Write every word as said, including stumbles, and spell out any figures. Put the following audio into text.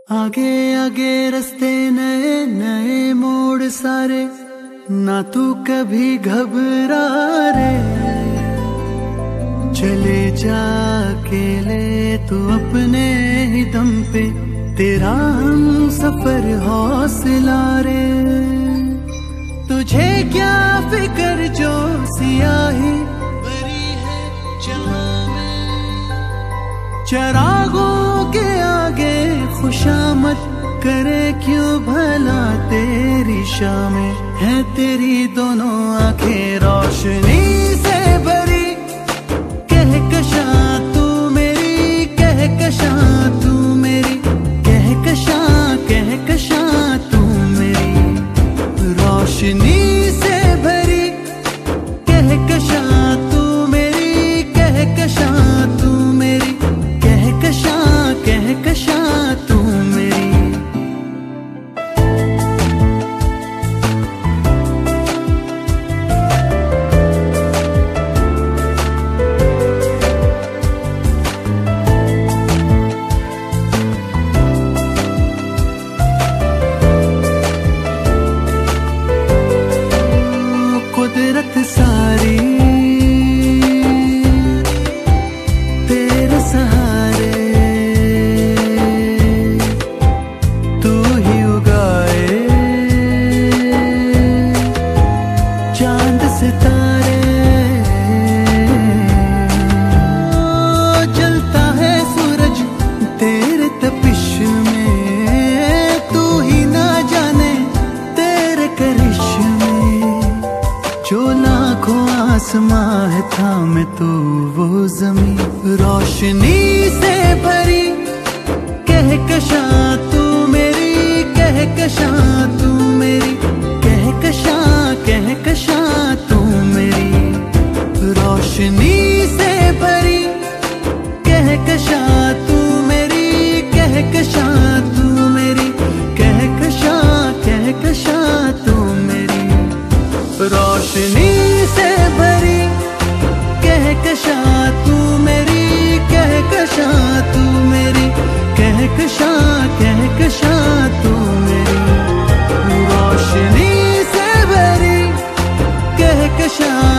आगे आगे रास्ते नए नए मोड़ सारे, ना तू कभी घबरा रे। चले जा अकेले तू अपने ही दम पे, तेरा हम सफर हौसला रे। तुझे क्या फिक्र जो सियाही भरी है जहां में, चरागों के आगे खुशामद करे क्यों भला तेरी शामें। है तेरी दोनों आंखें रोशनी से भरी, कहकशा तू मेरी, कहकशा तू मेरी, कहकशा कहकशा तू मेरी। रोशनी से भरी कहकशा तू मेरी, कहकशा तू मेरी, कहकशा कहकशा तू मेरी। कुदरत सारी तेरे सहारे, तू ही उगाए चांद सितारे। जलता है सूरज तेरे तपिश में, तू ही ना जाने तेरे करिश्मे। जो लाखों आसमां है थामे तू वो जमीन, रोशनी से भरी कहकशा तू मेरी, कहकशा तू मेरी, कहकशा कहकशा तू मेरी। रोशनी से भरी कहकशा तू मेरी, कहकशा तू मेरी, कहकशा कहकशा तू मेरी। रोशनी से भरी कहकशा तू मेरी, कहकशा तू मेरी, कहकशा कहकशा तू मेरी। रोशनी से भरी कहकशा